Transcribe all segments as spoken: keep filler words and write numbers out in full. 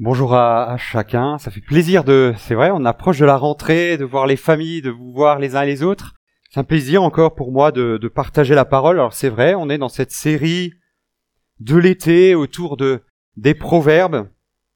Bonjour à, à chacun, ça fait plaisir de, c'est vrai, on approche de la rentrée, de voir les familles, de vous voir les uns et les autres. C'est un plaisir encore pour moi de, de partager la parole. Alors c'est vrai, on est dans cette série de l'été autour de des proverbes.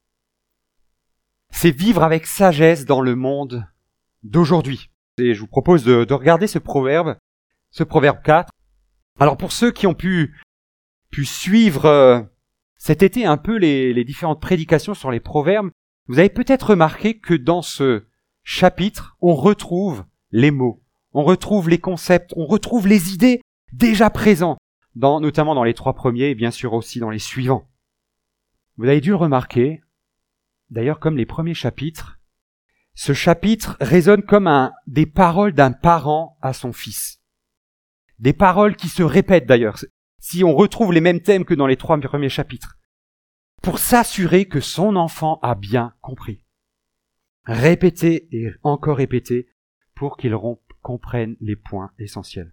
C'est vivre avec sagesse dans le monde d'aujourd'hui. Et je vous propose de, de regarder ce proverbe, ce proverbe quatre. Alors pour ceux qui ont pu, pu suivre euh, cet été un peu les, les différentes prédications sur les proverbes, vous avez peut-être remarqué que dans ce chapitre, on retrouve les mots, on retrouve les concepts, on retrouve les idées déjà présents, dans, notamment dans les trois premiers et bien sûr aussi dans les suivants. Vous avez dû le remarquer, d'ailleurs comme les premiers chapitres, ce chapitre résonne comme un, des paroles d'un parent à son fils. Des paroles qui se répètent d'ailleurs, si on retrouve les mêmes thèmes que dans les trois premiers chapitres, pour s'assurer que son enfant a bien compris. Répéter et encore répéter pour qu'il comprenne les points essentiels.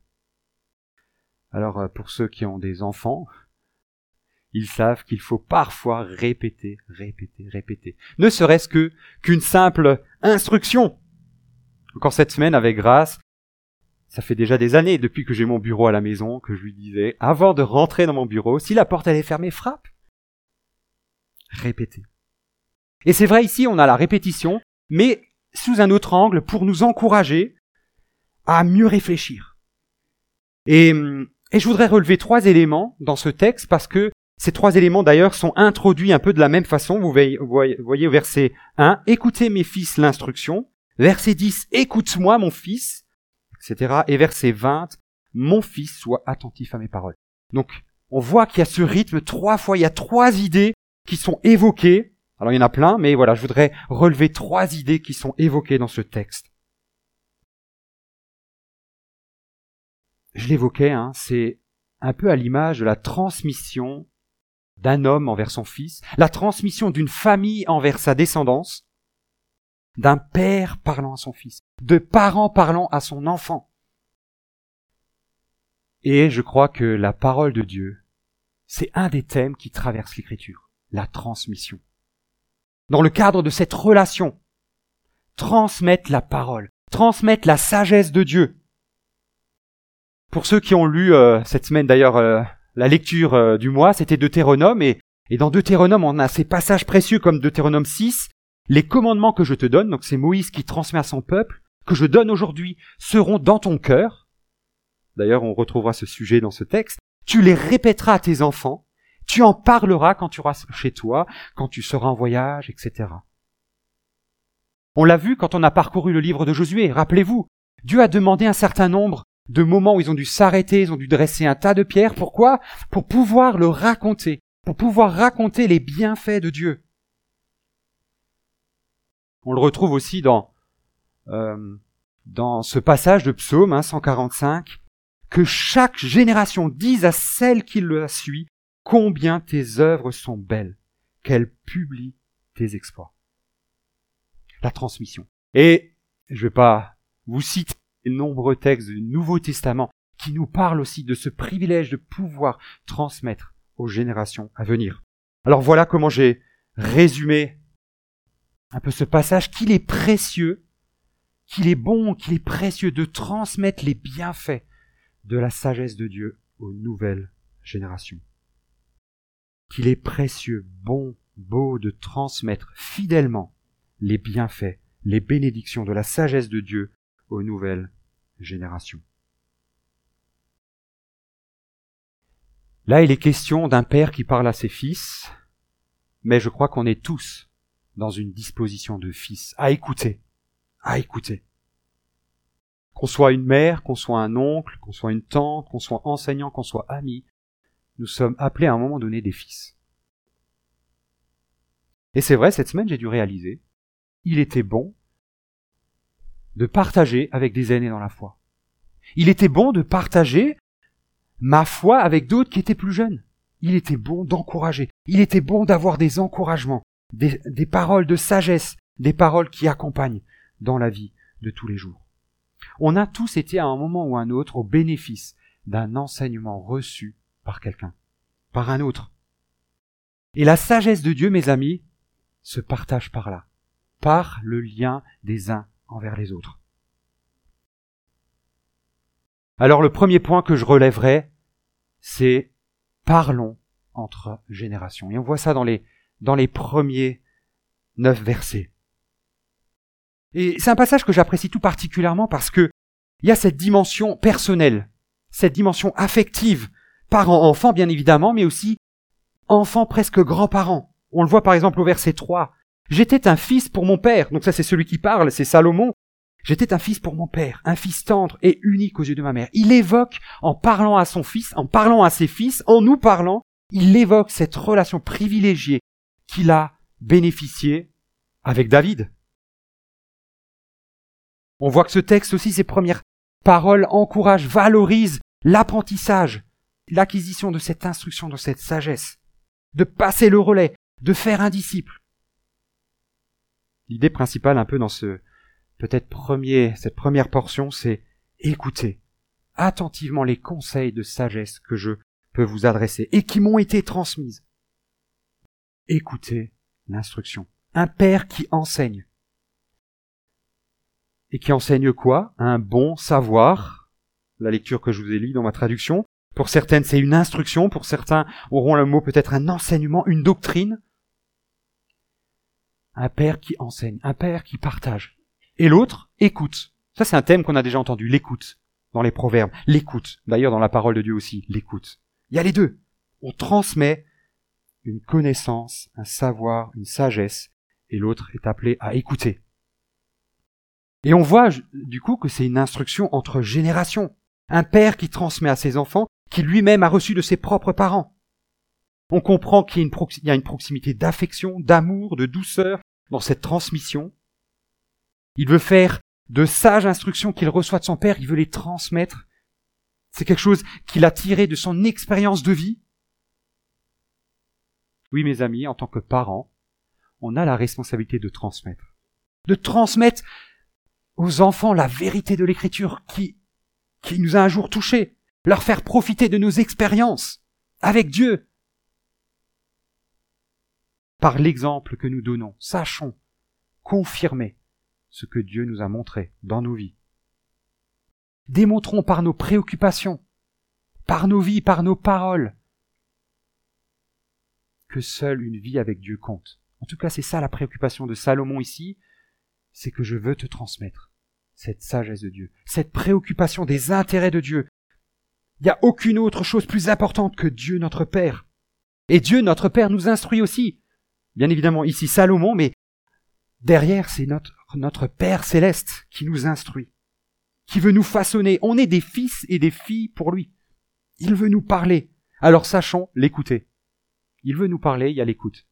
Alors pour ceux qui ont des enfants, ils savent qu'il faut parfois répéter, répéter, répéter. Ne serait-ce que qu'une simple instruction. Encore cette semaine avec Grâce, ça fait déjà des années depuis que j'ai mon bureau à la maison que je lui disais, avant de rentrer dans mon bureau, si la porte elle est fermée, frappe. Répéter. Et c'est vrai ici, on a la répétition, mais sous un autre angle pour nous encourager à mieux réfléchir. Et, et je voudrais relever trois éléments dans ce texte parce que ces trois élémets d'ailleurs sont introduits un peu de la même façon. Vous voyez, vous voyez au verset un, « Écoutez mes fils l'instruction ». Verset dix, « Écoute-moi mon fils », et cetera. Et verset vingt, « Mon fils, sois attentif à mes paroles ». Donc, on voit qu'il y a ce rythme trois fois, il y a trois idées qui sont évoquées. Alors, il y en a plein, mais voilà, je voudrais relever trois idées qui sont évoquées dans ce texte. Je l'évoquais, hein, c'est un peu à l'image de la transmission d'un homme envers son fils, la transmission d'une famille envers sa descendance, d'un père parlant à son fils, de parents parlant à son enfant. Et je crois que la parole de Dieu, c'est un des thèmes qui traverse l'Écriture, la transmission. Dans le cadre de cette relation, transmettre la parole, transmettre la sagesse de Dieu. Pour ceux qui ont lu euh, cette semaine d'ailleurs euh, la lecture euh, du mois, c'était Deutéronome, et, et dans Deutéronome on a ces passages précieux comme Deutéronome six, les commandements que je te donne, donc c'est Moïse qui transmet à son peuple, que je donne aujourd'hui, seront dans ton cœur. D'ailleurs on retrouvera ce sujet dans ce texte. Tu les répéteras à tes enfants, tu en parleras quand tu seras chez toi, quand tu seras en voyage, et cetera. On l'a vu quand on a parcouru le livre de Josué, rappelez-vous, Dieu a demandé un certain nombre de moments où ils ont dû s'arrêter, ils ont dû dresser un tas de pierres. Pourquoi ? Pour pouvoir le raconter, pour pouvoir raconter les bienfaits de Dieu. On le retrouve aussi dans, euh, dans ce passage de Psaume hein, cent quarante-cinq, que chaque génération dise à celle qui la suit combien tes œuvres sont belles, qu'elle publie tes exploits. La transmission. Et je ne vais pas vous citer les nombreux textes du Nouveau Testament qui nous parlent aussi de ce privilège de pouvoir transmettre aux générations à venir. Alors voilà comment j'ai résumé un peu ce passage, qu'il est précieux, qu'il est bon, qu'il est précieux de transmettre les bienfaits de la sagesse de Dieu aux nouvelles générations. Qu'il est précieux, bon, beau de transmettre fidèlement les bienfaits, les bénédictions de la sagesse de Dieu aux nouvelles générations. Là, il est question d'un père qui parle à ses fils, mais je crois qu'on est tous dans une disposition de fils à écouter, à écouter. Qu'on soit une mère, qu'on soit un oncle, qu'on soit une tante, qu'on soit enseignant, qu'on soit ami, nous sommes appelés à un moment donné des fils. Et c'est vrai, cette semaine, j'ai dû réaliser, il était bon de partager avec des aînés dans la foi. Il était bon de partager ma foi avec d'autres qui étaient plus jeunes. Il était bon d'encourager. Il était bon d'avoir des encouragements, des, des paroles de sagesse, des paroles qui accompagnent dans la vie de tous les jours. On a tous été à un moment ou un autre au bénéfice d'un enseignement reçu par quelqu'un, par un autre. Et la sagesse de Dieu, mes amis, se partage par là, par le lien des uns envers les autres. Alors le premier point que je relèverai, c'est parlons entre générations. Et on voit ça dans les, dans les premiers neuf versets. Et c'est un passage que j'apprécie tout particulièrement parce que il y a cette dimension personnelle, cette dimension affective, parents-enfants bien évidemment, mais aussi enfants presque grands-parents. On le voit par exemple au verset trois. « J'étais un fils pour mon père ». Donc ça c'est celui qui parle, c'est Salomon. « J'étais un fils pour mon père, un fils tendre et unique aux yeux de ma mère ». Il évoque, en parlant à son fils, en parlant à ses fils, en nous parlant, il évoque cette relation privilégiée qu'il a bénéficiée avec David. On voit que ce texte aussi, ses premières paroles encouragent, valorisent l'apprentissage, l'acquisition de cette instruction, de cette sagesse, de passer le relais, de faire un disciple. L'idée principale un peu dans ce peut-être premier, cette première portion, c'est écouter attentivement les conseils de sagesse que je peux vous adresser et qui m'ont été transmises. Écoutez l'instruction. Un père qui enseigne. Et qui enseigne quoi? Un bon savoir. La lecture que je vous ai lue dans ma traduction. Pour certaines, c'est une instruction. Pour certains, auront le mot peut-être un enseignement, une doctrine. Un père qui enseigne. Un père qui partage. Et l'autre, écoute. Ça, c'est un thème qu'on a déjà entendu. L'écoute. Dans les proverbes. L'écoute. D'ailleurs, dans la parole de Dieu aussi. L'écoute. Il y a les deux. On transmet une connaissance, un savoir, une sagesse. Et l'autre est appelé à écouter. Et on voit du coup que c'est une instruction entre générations. Un père qui transmet à ses enfants, qui lui-même a reçu de ses propres parents. On comprend qu'il y a une, proxi- il y a une proximité d'affection, d'amour, de douceur dans cette transmission. Il veut faire de sages instructions qu'il reçoit de son père, il veut les transmettre. C'est quelque chose qu'il a tiré de son expérience de vie. Oui, mes amis, en tant que parents, on a la responsabilité de transmettre. De transmettre aux enfants la vérité de l'Écriture qui, qui nous a un jour touchés, leur faire profiter de nos expériences avec Dieu. Par l'exemple que nous donnons, sachons confirmer ce que Dieu nous a montré dans nos vies. Démontrons par nos préoccupations, par nos vies, par nos paroles, que seule une vie avec Dieu compte. En tout cas, c'est ça la préoccupation de Salomon ici, c'est que je veux te transmettre cette sagesse de Dieu, cette préoccupation des intérêts de Dieu. Il n'y a aucune autre chose plus importante que Dieu notre Père. Et Dieu notre Père nous instruit aussi. Bien évidemment, ici Salomon, mais derrière, c'est notre, notre Père céleste qui nous instruit, qui veut nous façonner. On est des fils et des filles pour lui. Il veut nous parler. Alors sachons l'écouter. Il veut nous parler, il y a l'écoute.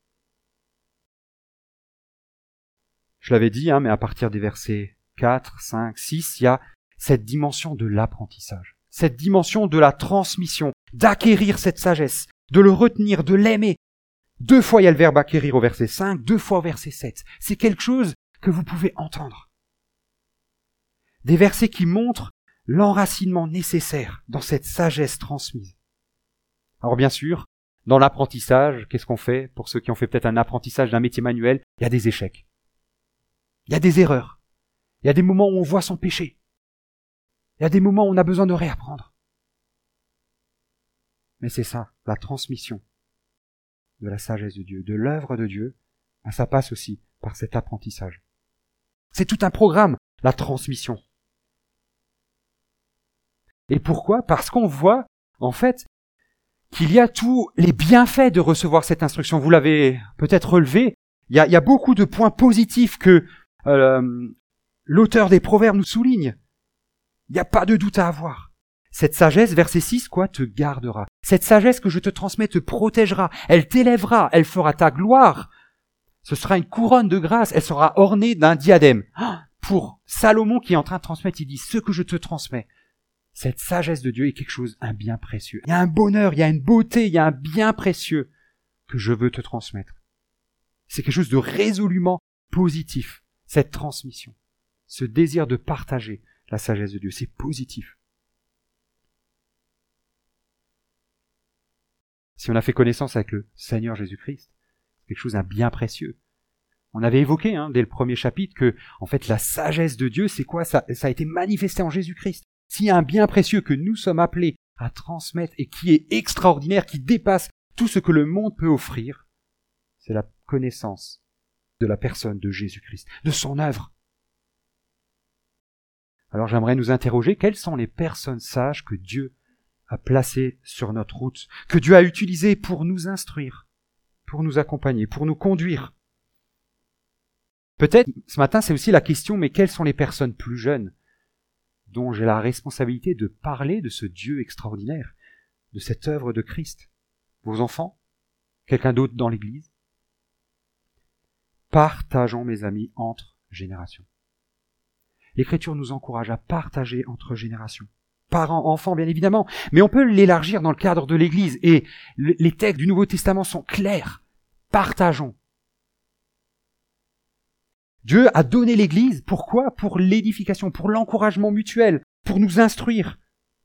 Je l'avais dit, hein, mais à partir des versets quatre, cinq, six, il y a cette dimension de l'apprentissage, cette dimension de la transmission, d'acquérir cette sagesse, de le retenir, de l'aimer. Deux fois il y a le verbe acquérir au verset cinq, deux fois au verset sept. C'est quelque chose que vous pouvez entendre. Des versets qui montrent l'enracinement nécessaire dans cette sagesse transmise. Alors bien sûr, dans l'apprentissage, qu'est-ce qu'on fait? Pour ceux qui ont fait peut-être un apprentissage d'un métier manuel, il y a des échecs. Il y a des erreurs. Il y a des moments où on voit son péché. Il y a des moments où on a besoin de réapprendre. Mais c'est ça, la transmission de la sagesse de Dieu, de l'œuvre de Dieu, ben ça passe aussi par cet apprentissage. C'est tout un programme, la transmission. Et pourquoi? Parce qu'on voit, en fait, qu'il y a tous les bienfaits de recevoir cette instruction. Vous l'avez peut-être relevé. Il y a, il y a beaucoup de points positifs que euh, l'auteur des Proverbes nous souligne. Il n'y a pas de doute à avoir. Cette sagesse, verset six, quoi, te gardera. Cette sagesse que je te transmets te protégera. Elle t'élèvera. Elle fera ta gloire. Ce sera une couronne de grâce. Elle sera ornée d'un diadème. Pour Salomon qui est en train de transmettre, il dit, ce que je te transmets, cette sagesse de Dieu est quelque chose, un bien précieux. Il y a un bonheur, il y a une beauté, il y a un bien précieux que je veux te transmettre. C'est quelque chose de résolument positif, cette transmission. Ce désir de partager la sagesse de Dieu, c'est positif. Si on a fait connaissance avec le Seigneur Jésus-Christ, c'est quelque chose d'un bien précieux. On avait évoqué hein, dès le premier chapitre que, en fait, la sagesse de Dieu, c'est quoi? ça, ça a été manifesté en Jésus-Christ. S'il y a un bien précieux que nous sommes appelés à transmettre et qui est extraordinaire, qui dépasse tout ce que le monde peut offrir, c'est la connaissance de la personne de Jésus-Christ, de son œuvre. Alors j'aimerais nous interroger, quelles sont les personnes sages que Dieu a placées sur notre route, que Dieu a utilisées pour nous instruire, pour nous accompagner, pour nous conduire. Peut-être, ce matin, c'est aussi la question, mais quelles sont les personnes plus jeunes dont j'ai la responsabilité de parler de ce Dieu extraordinaire, de cette œuvre de Christ? Vos enfants? Quelqu'un d'autre dans l'Église? Partageons, mes amis, entre générations. L'Écriture nous encourage à partager entre générations. Parents, enfants, bien évidemment, mais on peut l'élargir dans le cadre de l'Église, et les textes du Nouveau Testament sont clairs. Partageons. Dieu a donné l'Église, pourquoi? Pour l'édification, pour l'encouragement mutuel, pour nous instruire.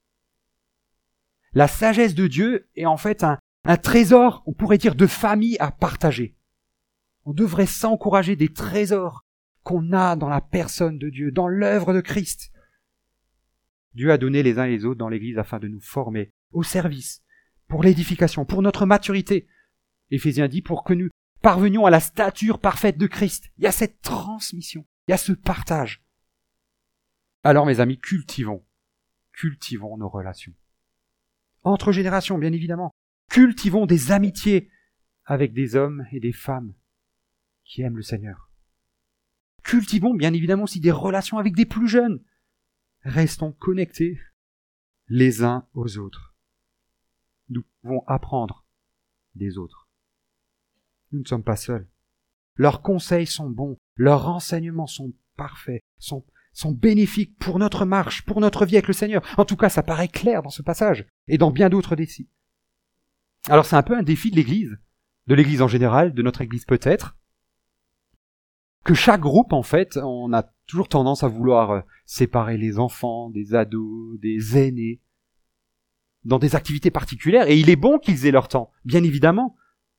La sagesse de Dieu est en fait un, un trésor, on pourrait dire, de famille à partager. On devrait s'encourager des trésors qu'on a dans la personne de Dieu, dans l'œuvre de Christ. Dieu a donné les uns et les autres dans l'Église afin de nous former au service, pour l'édification, pour notre maturité. Éphésiens dit pour que nous parvenions à la stature parfaite de Christ. Il y a cette transmission, il y a ce partage. Alors mes amis, cultivons, cultivons nos relations. Entre générations, bien évidemment. Cultivons des amitiés avec des hommes et des femmes qui aiment le Seigneur. Cultivons bien évidemment aussi des relations avec des plus jeunes. Restons connectés les uns aux autres. Nous pouvons apprendre des autres. Nous ne sommes pas seuls. Leurs conseils sont bons, leurs renseignements sont parfaits, sont, sont bénéfiques pour notre marche, pour notre vie avec le Seigneur. En tout cas, ça paraît clair dans ce passage et dans bien d'autres défis. Alors c'est un peu un défi de l'Église, de l'Église en général, de notre Église peut-être, que chaque groupe, en fait, on a toujours tendance à vouloir séparer les enfants, des ados, des aînés, dans des activités particulières, et il est bon qu'ils aient leur temps, bien évidemment.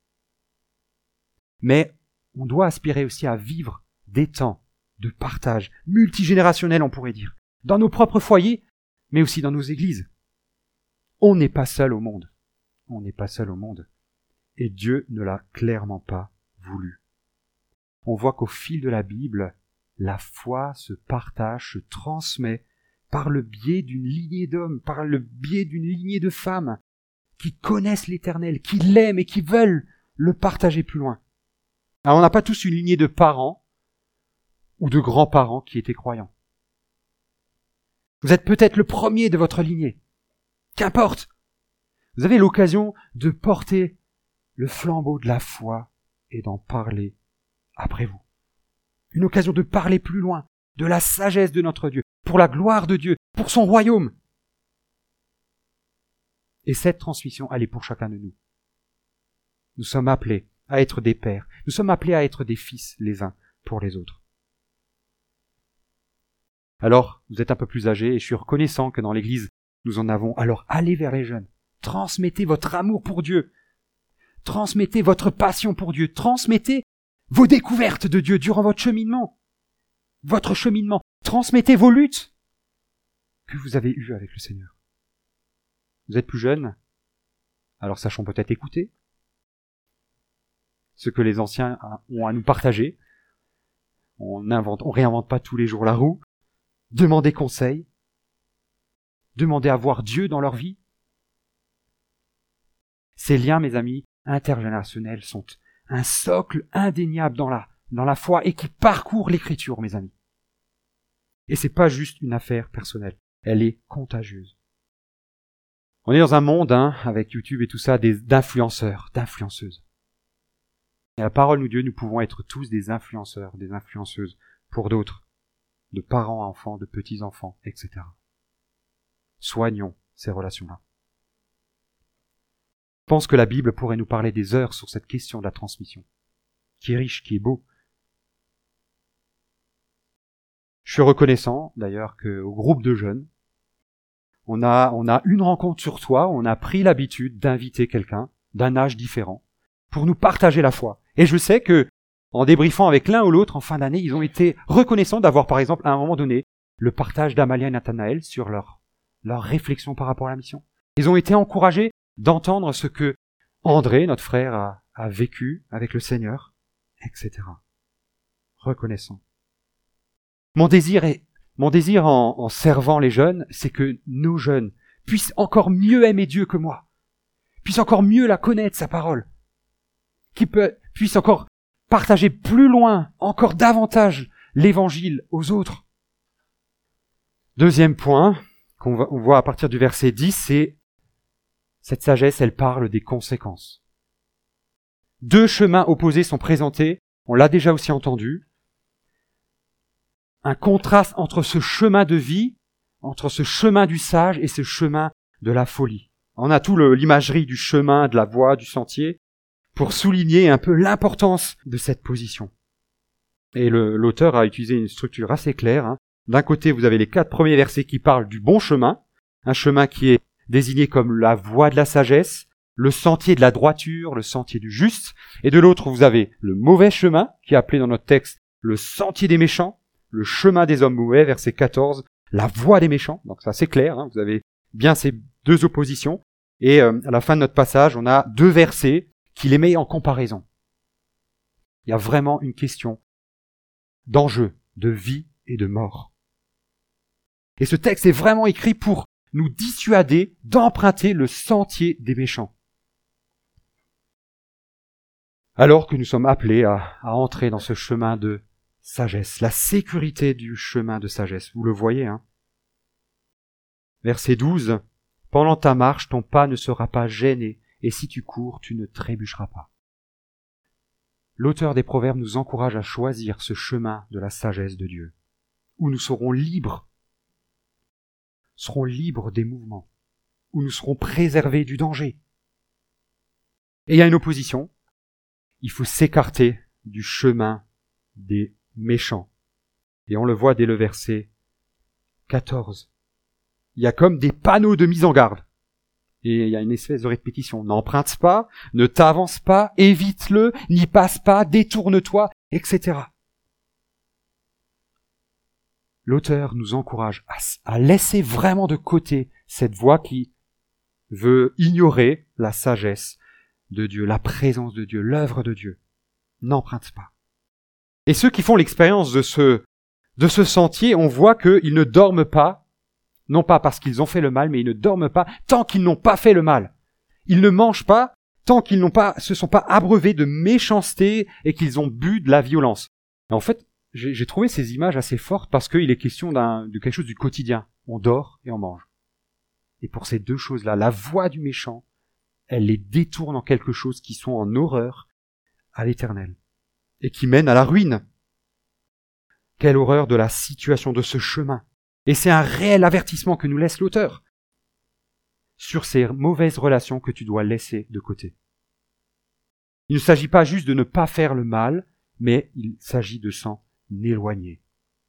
Mais on doit aspirer aussi à vivre des temps de partage multigénérationnel, on pourrait dire, dans nos propres foyers, mais aussi dans nos églises. On n'est pas seul au monde. On n'est pas seul au monde. Et Dieu ne l'a clairement pas voulu. On voit qu'au fil de la Bible, la foi se partage, se transmet par le biais d'une lignée d'hommes, par le biais d'une lignée de femmes qui connaissent l'Éternel, qui l'aiment et qui veulent le partager plus loin. Alors on n'a pas tous une lignée de parents ou de grands-parents qui étaient croyants. Vous êtes peut-être le premier de votre lignée. Qu'importe. Vous avez l'occasion de porter le flambeau de la foi et d'en parler après vous. Une occasion de parler plus loin de la sagesse de notre Dieu, pour la gloire de Dieu, pour son royaume. Et cette transmission, elle est pour chacun de nous. Nous sommes appelés à être des pères. Nous sommes appelés à être des fils les uns pour les autres. Alors, vous êtes un peu plus âgés et je suis reconnaissant que dans l'Église, nous en avons. Alors, allez vers les jeunes. Transmettez votre amour pour Dieu. Transmettez votre passion pour Dieu. Transmettez vos découvertes de Dieu durant votre cheminement. Votre cheminement. Transmettez vos luttes que vous avez eues avec le Seigneur. Vous êtes plus jeunes? Alors sachons peut-être écouter ce que les anciens ont à nous partager. On n'invente, on réinvente pas tous les jours la roue. Demandez conseil. Demandez à voir Dieu dans leur vie. Ces liens, mes amis, intergénérationnels sont un socle indéniable dans la, dans la foi et qui parcourt l'Écriture, mes amis. Et c'est pas juste une affaire personnelle. Elle est contagieuse. On est dans un monde, hein, avec YouTube et tout ça, des, d'influenceurs, d'influenceuses. Et la parole de Dieu, nous pouvons être tous des influenceurs, des influenceuses pour d'autres, de parents à enfants, de petits-enfants, et cetera. Soignons ces relations-là. Je pense que la Bible pourrait nous parler des heures sur cette question de la transmission, qui est riche, qui est beau. Je suis reconnaissant, d'ailleurs, qu'au groupe de jeunes, on a, on a une rencontre sur trois, on a pris l'habitude d'inviter quelqu'un d'un âge différent pour nous partager la foi. Et je sais que en débriefant avec l'un ou l'autre en fin d'année, ils ont été reconnaissants d'avoir, par exemple, à un moment donné, le partage d'Amalia et Nathanaël sur leur, leur réflexion par rapport à la mission. Ils ont été encouragés d'entendre ce que André, notre frère, a, a vécu avec le Seigneur, et cetera. Reconnaissant. Mon désir est, mon désir en, en servant les jeunes, c'est que nos jeunes puissent encore mieux aimer Dieu que moi, puissent encore mieux la connaître, sa parole, qu'ils puissent encore partager plus loin, encore davantage, l'évangile aux autres. Deuxième point qu'on va, on voit à partir du verset dix, c'est cette sagesse, elle parle des conséquences. Deux chemins opposés sont présentés, on l'a déjà aussi entendu. Un contraste entre ce chemin de vie, entre ce chemin du sage et ce chemin de la folie. On a tout le, l'imagerie du chemin, de la voie, du sentier, pour souligner un peu l'importance de cette position. Et le, l'auteur a utilisé une structure assez claire. Hein. D'un côté, vous avez les quatre premiers versets qui parlent du bon chemin, un chemin qui est désigné comme la voie de la sagesse, le sentier de la droiture, le sentier du juste, et de l'autre, vous avez le mauvais chemin, qui est appelé dans notre texte le sentier des méchants, le chemin des hommes mauvais, verset quatorze, la voie des méchants. Donc ça, c'est clair, hein, vous avez bien ces deux oppositions. Et euh, à la fin de notre passage, on a deux versets qui les met en comparaison. Il y a vraiment une question d'enjeu, de vie et de mort. Et ce texte est vraiment écrit pour nous dissuader d'emprunter le sentier des méchants. Alors que nous sommes appelés à, à entrer dans ce chemin de sagesse, la sécurité du chemin de sagesse, vous le voyez, hein. Verset douze, « Pendant ta marche, ton pas ne sera pas gêné, et si tu cours, tu ne trébucheras pas. » L'auteur des Proverbes nous encourage à choisir ce chemin de la sagesse de Dieu, où nous serons libres, serons libres des mouvements, où nous serons préservés du danger. Et il y a une opposition, il faut s'écarter du chemin des méchants. Et on le voit dès le verset quatorze. Il y a comme des panneaux de mise en garde. Et il y a une espèce de répétition. N'emprunte pas, ne t'avance pas, évite-le, n'y passe pas, détourne-toi, et cetera. L'auteur nous encourage à, à laisser vraiment de côté cette voie qui veut ignorer la sagesse de Dieu, la présence de Dieu, l'œuvre de Dieu. N'emprunte pas. Et ceux qui font l'expérience de ce, de ce sentier, on voit qu'ils ne dorment pas, non pas parce qu'ils ont fait le mal, mais ils ne dorment pas tant qu'ils n'ont pas fait le mal. Ils ne mangent pas tant qu'ils n'ont pas, se sont pas abreuvés de méchanceté et qu'ils ont bu de la violence. Et en fait, j'ai, j'ai trouvé ces images assez fortes parce qu'il est question d'un, de quelque chose du quotidien. On dort et on mange. Et pour ces deux choses-là, la voix du méchant, elle les détourne en quelque chose qui sont en horreur à l'Éternel et qui mène à la ruine. Quelle horreur de la situation de ce chemin. Et c'est un réel avertissement que nous laisse l'auteur sur ces mauvaises relations que tu dois laisser de côté. Il ne s'agit pas juste de ne pas faire le mal, mais il s'agit de s'en éloigner.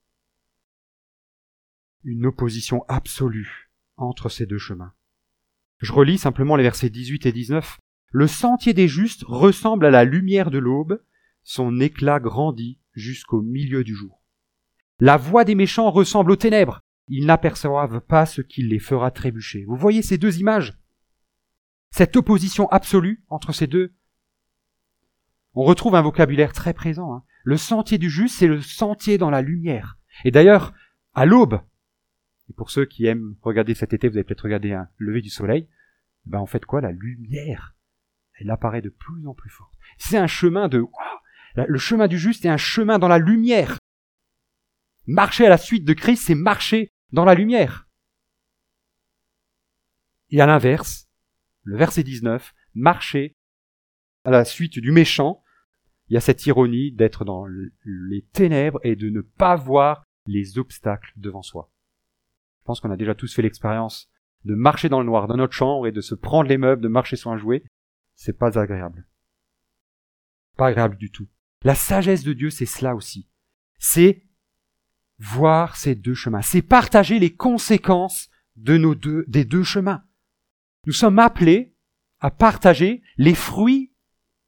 Une opposition absolue entre ces deux chemins. Je relis simplement les versets dix-huit et dix-neuf. « Le sentier des justes ressemble à la lumière de l'aube, son éclat grandit jusqu'au milieu du jour. La voie des méchants ressemble aux ténèbres, ils n'aperçoivent pas ce qui les fera trébucher. » Vous voyez ces deux images? Cette opposition absolue entre ces deux. On retrouve un vocabulaire très présent. Hein. Le sentier du juste, c'est le sentier dans la lumière. Et d'ailleurs, à l'aube, et pour ceux qui aiment regarder cet été, vous avez peut-être regardé un lever du soleil, ben en fait quoi, la lumière, elle apparaît de plus en plus forte. C'est un chemin de... Wow, le chemin du juste est un chemin dans la lumière. Marcher à la suite de Christ, c'est marcher dans la lumière. Et à l'inverse, le verset dix-neuf, marcher à la suite du méchant, il y a cette ironie d'être dans les ténèbres et de ne pas voir les obstacles devant soi. Je pense qu'on a déjà tous fait l'expérience de marcher dans le noir dans notre chambre et de se prendre les meubles, de marcher sur un jouet. C'est pas agréable. Pas agréable du tout. La sagesse de Dieu, c'est cela aussi. C'est voir ces deux chemins. C'est partager les conséquences de nos deux, des deux chemins. Nous sommes appelés à partager les fruits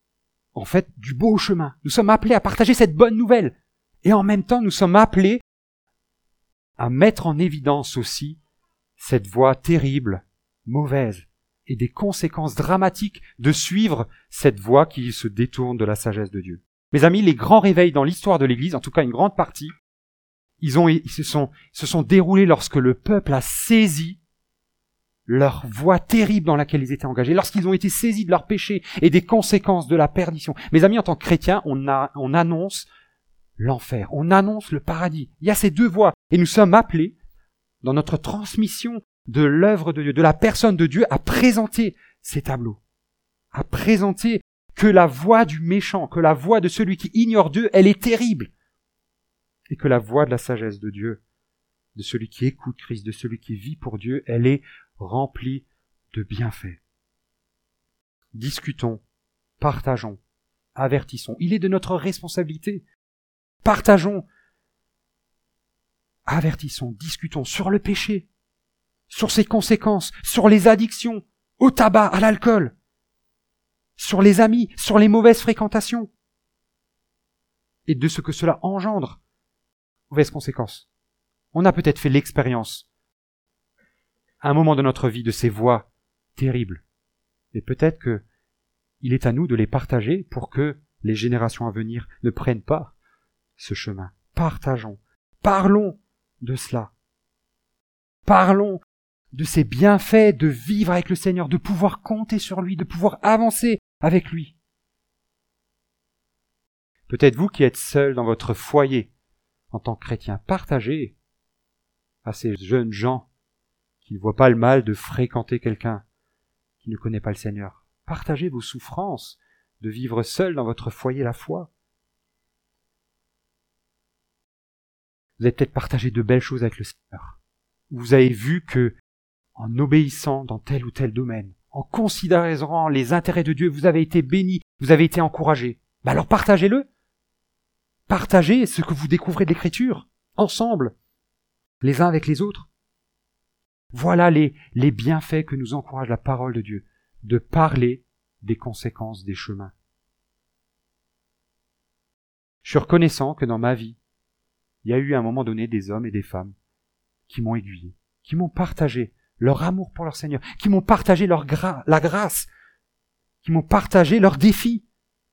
en fait, du beau chemin. Nous sommes appelés à partager cette bonne nouvelle. Et en même temps, nous sommes appelés à mettre en évidence aussi cette voie terrible, mauvaise, et des conséquences dramatiques de suivre cette voie qui se détourne de la sagesse de Dieu. Mes amis, les grands réveils dans l'histoire de l'Église, en tout cas une grande partie, ils, ont, ils se sont, se sont déroulés lorsque le peuple a saisi leur voie terrible dans laquelle ils étaient engagés, lorsqu'ils ont été saisis de leurs péchés et des conséquences de la perdition. Mes amis, en tant que chrétiens, on, a, on annonce l'enfer, on annonce le paradis. Il y a ces deux voies. Et nous sommes appelés, dans notre transmission de l'œuvre de Dieu, de la personne de Dieu, à présenter ces tableaux, à présenter que la voie du méchant, que la voie de celui qui ignore Dieu, elle est terrible, et que la voie de la sagesse de Dieu, de celui qui écoute Christ, de celui qui vit pour Dieu, elle est remplie de bienfaits. Discutons, partageons, avertissons. Il est de notre responsabilité. Partageons, avertissons, discutons sur le péché, sur ses conséquences, sur les addictions, au tabac, à l'alcool, sur les amis, sur les mauvaises fréquentations, et de ce que cela engendre, mauvaises conséquences. On a peut-être fait l'expérience, à un moment de notre vie, de ces voies terribles. Et peut-être que il est à nous de les partager pour que les générations à venir ne prennent pas ce chemin. Partageons, parlons de cela. Parlons de ces bienfaits de vivre avec le Seigneur, de pouvoir compter sur lui, de pouvoir avancer avec lui. Peut-être vous qui êtes seul dans votre foyer en tant que chrétien, partagez à ces jeunes gens qui ne voient pas le mal de fréquenter quelqu'un qui ne connaît pas le Seigneur. Partagez vos souffrances de vivre seul dans votre foyer la foi. Vous avez peut-être partagé de belles choses avec le Seigneur. Vous avez vu que, en obéissant dans tel ou tel domaine, en considérant les intérêts de Dieu, vous avez été bénis, vous avez été encouragés. Ben alors partagez-le. Partagez ce que vous découvrez de l'Écriture, ensemble, les uns avec les autres. Voilà les, les bienfaits que nous encourage la parole de Dieu, de parler des conséquences des chemins. Je suis reconnaissant que dans ma vie, il y a eu à un moment donné des hommes et des femmes qui m'ont aiguillé, qui m'ont partagé leur amour pour leur Seigneur, qui m'ont partagé leur gra- la grâce, qui m'ont partagé leurs défis.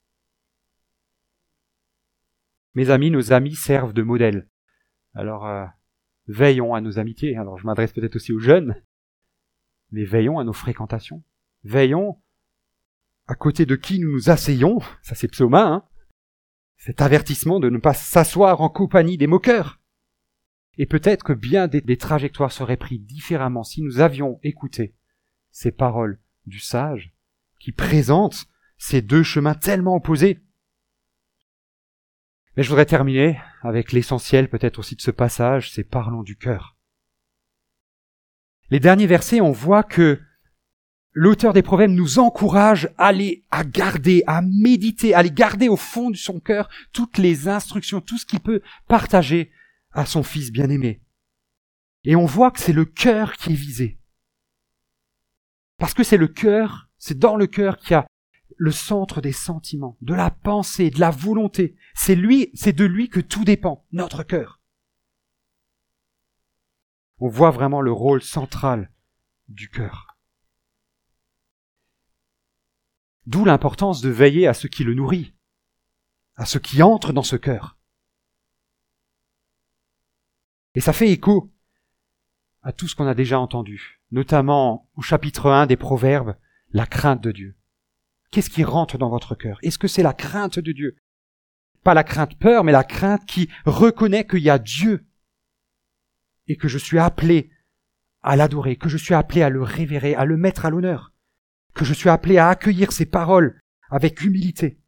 Mes amis, nos amis servent de modèle. Alors, euh, veillons à nos amitiés. Alors, je m'adresse peut-être aussi aux jeunes, mais veillons à nos fréquentations. Veillons à côté de qui nous nous asseyons. Ça, c'est Psaume un, hein. Cet avertissement de ne pas s'asseoir en compagnie des moqueurs. Et peut-être que bien des, des trajectoires seraient prises différemment si nous avions écouté ces paroles du sage qui présentent ces deux chemins tellement opposés. Mais je voudrais terminer avec l'essentiel peut-être aussi de ce passage, c'est parlons du cœur. Les derniers versets, on voit que l'auteur des Proverbes nous encourage à aller, à garder, à méditer, à aller garder au fond de son cœur toutes les instructions, tout ce qu'il peut partager à son fils bien-aimé. Et on voit que c'est le cœur qui est visé. Parce que c'est le cœur, c'est dans le cœur qu'il y a le centre des sentiments, de la pensée, de la volonté. C'est lui, c'est de lui que tout dépend, notre cœur. On voit vraiment le rôle central du cœur. D'où l'importance de veiller à ce qui le nourrit, à ce qui entre dans ce cœur. Et ça fait écho à tout ce qu'on a déjà entendu, notamment au chapitre un des Proverbes, la crainte de Dieu. Qu'est-ce qui rentre dans votre cœur? Est-ce que c'est la crainte de Dieu? Pas la crainte peur, mais la crainte qui reconnaît qu'il y a Dieu et que je suis appelé à l'adorer, que je suis appelé à le révérer, à le mettre à l'honneur, que je suis appelé à accueillir ses paroles avec humilité.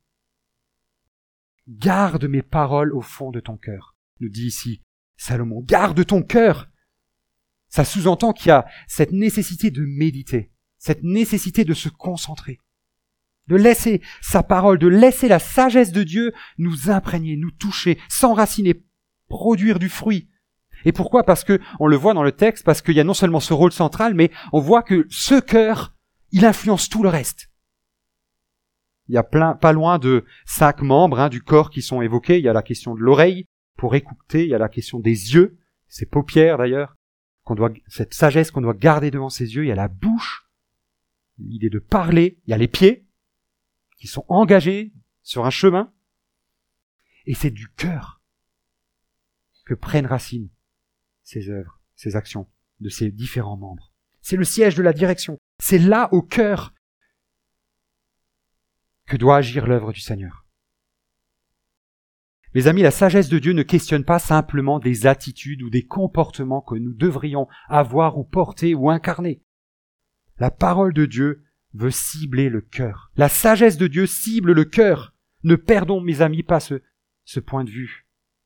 Garde mes paroles au fond de ton cœur, nous dit ici Salomon. Garde ton cœur. Ça sous-entend qu'il y a cette nécessité de méditer, cette nécessité de se concentrer, de laisser sa parole, de laisser la sagesse de Dieu nous imprégner, nous toucher, s'enraciner, produire du fruit. Et pourquoi? Parce que, on le voit dans le texte, parce qu'il y a non seulement ce rôle central, mais on voit que ce cœur, il influence tout le reste. Il y a plein, pas loin de cinq membres hein, du corps qui sont évoqués. Il y a la question de l'oreille pour écouter. Il y a la question des yeux, ses paupières d'ailleurs, qu'on doit, cette sagesse qu'on doit garder devant ses yeux. Il y a la bouche, l'idée de parler. Il y a les pieds qui sont engagés sur un chemin. Et c'est du cœur que prennent racine ces œuvres, ces actions de ces différents membres. C'est le siège de la direction. C'est là, au cœur, que doit agir l'œuvre du Seigneur. Mes amis, la sagesse de Dieu ne questionne pas simplement des attitudes ou des comportements que nous devrions avoir ou porter ou incarner. La parole de Dieu veut cibler le cœur. La sagesse de Dieu cible le cœur. Ne perdons, mes amis, pas ce, ce point de vue.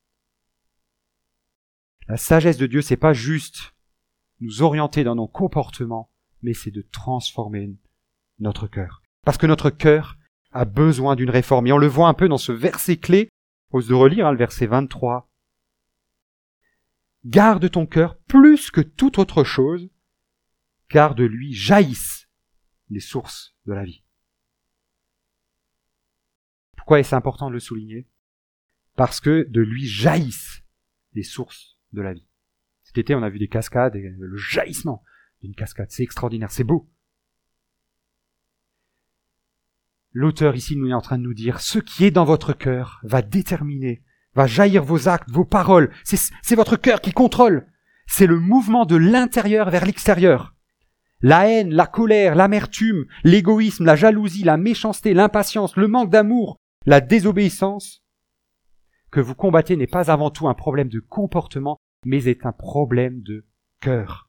La sagesse de Dieu, c'est pas juste nous orienter dans nos comportements, mais c'est de transformer notre cœur. Parce que notre cœur a besoin d'une réforme. Et on le voit un peu dans ce verset clé, ose de relire hein, le verset vingt-trois. Garde ton cœur plus que toute autre chose, car de lui jaillissent les sources de la vie. Pourquoi est-ce important de le souligner? Parce que de lui jaillissent les sources de la vie. Cet été, on a vu des cascades, et le jaillissement d'une cascade, c'est extraordinaire, c'est beau. L'auteur ici nous est en train de nous dire, ce qui est dans votre cœur va déterminer, va jaillir vos actes, vos paroles. C'est, c'est votre cœur qui contrôle. C'est le mouvement de l'intérieur vers l'extérieur. La haine, la colère, l'amertume, l'égoïsme, la jalousie, la méchanceté, l'impatience, le manque d'amour, la désobéissance que vous combattez n'est pas avant tout un problème de comportement, mais est un problème de cœur.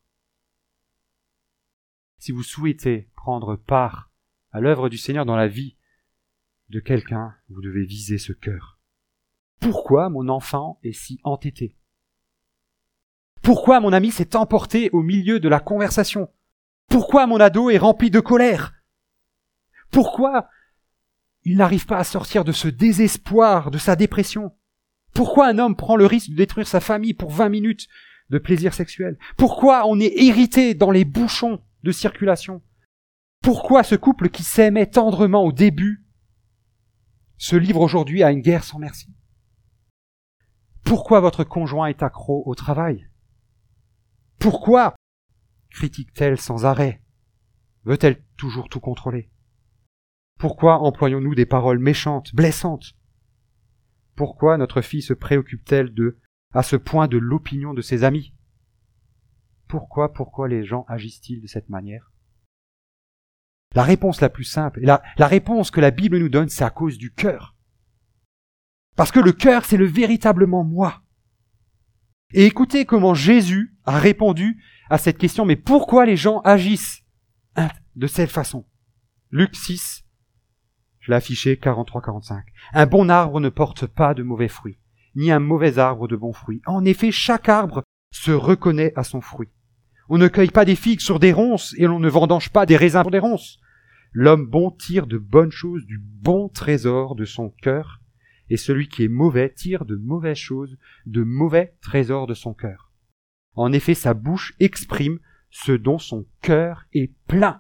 Si vous souhaitez prendre part à l'œuvre du Seigneur dans la vie de quelqu'un, vous devez viser ce cœur. Pourquoi mon enfant est si entêté? Pourquoi mon ami s'est emporté au milieu de la conversation? Pourquoi mon ado est rempli de colère? Pourquoi il n'arrive pas à sortir de ce désespoir, de sa dépression? Pourquoi un homme prend le risque de détruire sa famille pour vingt minutes de plaisir sexuel? Pourquoi on est irrité dans les bouchons de circulation? Pourquoi ce couple qui s'aimait tendrement au début se livre aujourd'hui à une guerre sans merci? Pourquoi votre conjoint est accro au travail? Pourquoi critique-t-elle sans arrêt? Veut-elle toujours tout contrôler? Pourquoi employons-nous des paroles méchantes, blessantes? Pourquoi notre fille se préoccupe-t-elle de, à ce point de l'opinion de ses amis? Pourquoi, pourquoi les gens agissent-ils de cette manière? La réponse la plus simple, et la, la réponse que la Bible nous donne, c'est à cause du cœur. Parce que le cœur, c'est le véritablement moi. Et écoutez comment Jésus a répondu à cette question, mais pourquoi les gens agissent de cette façon? Luc six, je l'ai affiché, quarante-trois quarante-cinq. Un bon arbre ne porte pas de mauvais fruits, ni un mauvais arbre de bons fruits. En effet, chaque arbre se reconnaît à son fruit. On ne cueille pas des figues sur des ronces, et l'on ne vendange pas des raisins sur des ronces. L'homme bon tire de bonnes choses du bon trésor de son cœur, et celui qui est mauvais tire de mauvaises choses de mauvais trésors de son cœur. En effet, sa bouche exprime ce dont son cœur est plein.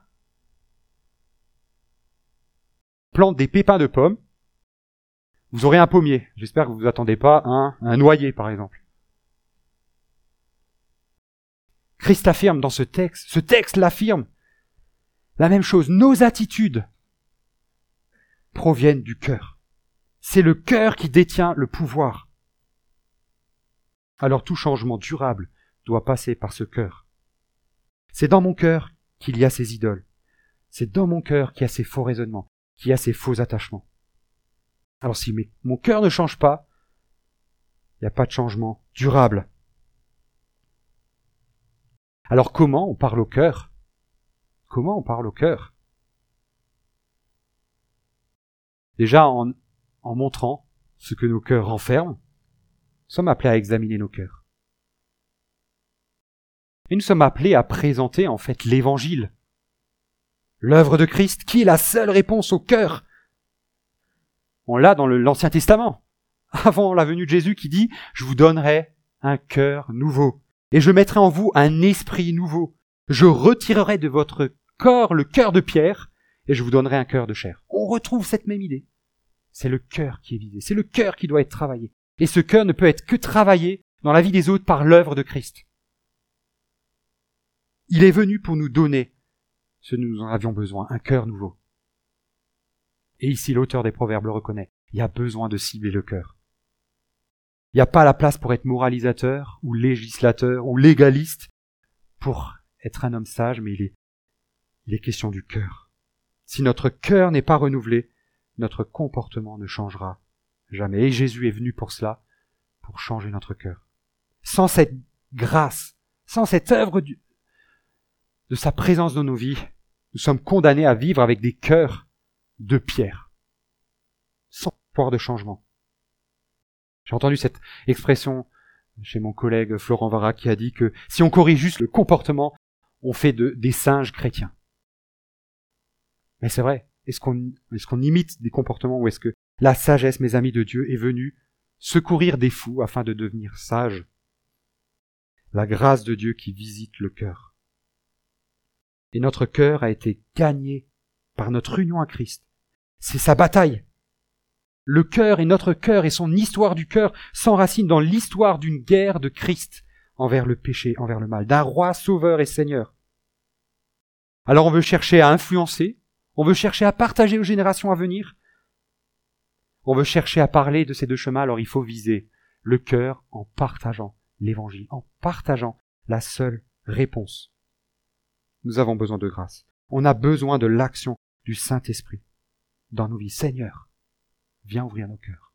Plante des pépins de pommes, vous aurez un pommier. J'espère que vous ne vous attendez pas à un, un noyer, par exemple. Christ affirme dans ce texte, ce texte l'affirme, la même chose. Nos attitudes proviennent du cœur. C'est le cœur qui détient le pouvoir. Alors tout changement durable doit passer par ce cœur. C'est dans mon cœur qu'il y a ces idoles. C'est dans mon cœur qu'il y a ces faux raisonnements, qu'il y a ces faux attachements. Alors si mes, mon cœur ne change pas, il n'y a pas de changement durable. Alors comment on parle au cœur? Comment on parle au cœur? Déjà en, en montrant ce que nos cœurs renferment, nous sommes appelés à examiner nos cœurs. Et nous sommes appelés à présenter en fait l'évangile, l'œuvre de Christ, qui est la seule réponse au cœur. On l'a dans le, l'Ancien Testament, avant la venue de Jésus qui dit « Je vous donnerai un cœur nouveau, et je mettrai en vous un esprit nouveau. Je retirerai de votre corps le cœur de pierre, et je vous donnerai un cœur de chair. On retrouve cette même idée. C'est le cœur qui est visé, c'est le cœur qui doit être travaillé. Et ce cœur ne peut être que travaillé dans la vie des autres par l'œuvre de Christ. Il est venu pour nous donner ce que nous en avions besoin, un cœur nouveau. Et ici, l'auteur des Proverbes le reconnaît. Il y a besoin de cibler le cœur. Il n'y a pas la place pour être moralisateur, ou législateur, ou légaliste, pour être un homme sage, mais il est, il est question du cœur. Si notre cœur n'est pas renouvelé, notre comportement ne changera jamais. Et Jésus est venu pour cela, pour changer notre cœur. Sans cette grâce, sans cette œuvre du, de sa présence dans nos vies, nous sommes condamnés à vivre avec des cœurs de pierre, sans pouvoir de changement. J'ai entendu cette expression chez mon collègue Florent Vara qui a dit que si on corrige juste le comportement, on fait de, des singes chrétiens. Mais c'est vrai, est-ce qu'on, est-ce qu'on imite des comportements ou est-ce que la sagesse, mes amis de Dieu, est venue secourir des fous afin de devenir sages? La grâce de Dieu qui visite le cœur. Et notre cœur a été gagné par notre union à Christ. C'est sa bataille. Le cœur et notre cœur et son histoire du cœur s'enracinent dans l'histoire d'une guerre de Christ envers le péché, envers le mal, d'un roi sauveur et seigneur. Alors on veut chercher à influencer, on veut chercher à partager aux générations à venir, on veut chercher à parler de ces deux chemins, alors il faut viser le cœur en partageant l'évangile, en partageant la seule réponse. Nous avons besoin de grâce. On a besoin de l'action du Saint-Esprit dans nos vies. Seigneur, viens ouvrir nos cœurs.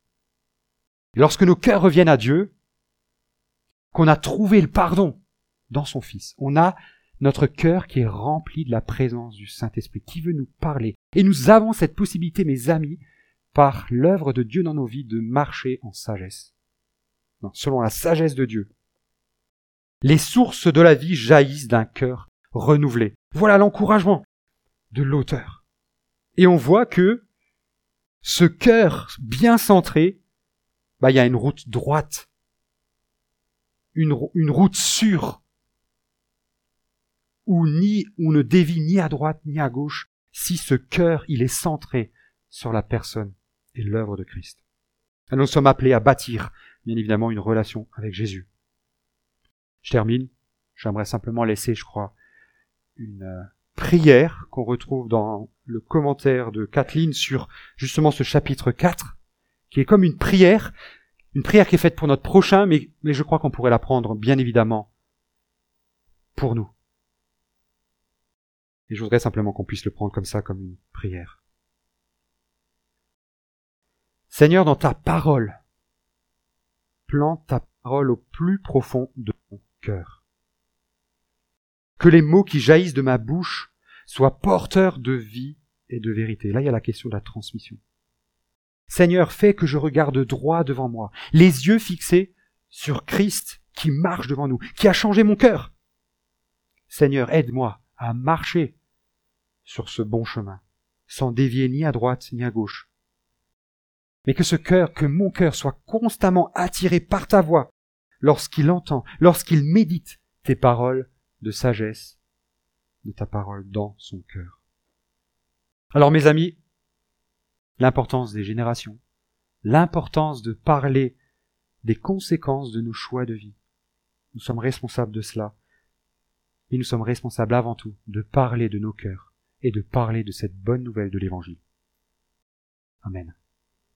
Et lorsque nos cœurs reviennent à Dieu, qu'on a trouvé le pardon dans son Fils, on a notre cœur qui est rempli de la présence du Saint-Esprit, qui veut nous parler. Et nous avons cette possibilité, mes amis, par l'œuvre de Dieu dans nos vies, de marcher en sagesse. Non, selon la sagesse de Dieu. Les sources de la vie jaillissent d'un cœur renouvelé. Voilà l'encouragement de l'auteur. Et on voit que ce cœur bien centré, bah, il y a une route droite, une, une route sûre, où ni, où ne dévie ni à droite ni à gauche, si ce cœur, il est centré sur la personne et l'œuvre de Christ. Et nous sommes appelés à bâtir, bien évidemment, une relation avec Jésus. Je termine. J'aimerais simplement laisser, je crois, une euh, prière qu'on retrouve dans le commentaire de Kathleen sur justement ce chapitre quatre, qui est comme une prière, une prière qui est faite pour notre prochain, mais, mais je crois qu'on pourrait la prendre, bien évidemment, pour nous. Et je voudrais simplement qu'on puisse le prendre comme ça, comme une prière. Seigneur, dans ta parole, plante ta parole au plus profond de mon cœur. Que les mots qui jaillissent de ma bouche soient porteurs de vie et de vérité. Là, il y a la question de la transmission. Seigneur, fais que je regarde droit devant moi, les yeux fixés sur Christ qui marche devant nous, qui a changé mon cœur. Seigneur, aide-moi à marcher sur ce bon chemin, sans dévier ni à droite ni à gauche. Mais que ce cœur, que mon cœur soit constamment attiré par ta voix, lorsqu'il entend, lorsqu'il médite tes paroles de sagesse, de ta parole dans son cœur. Alors mes amis, l'importance des générations, l'importance de parler des conséquences de nos choix de vie. Nous sommes responsables de cela, et nous sommes responsables avant tout de parler de nos cœurs et de parler de cette bonne nouvelle de l'Évangile. Amen.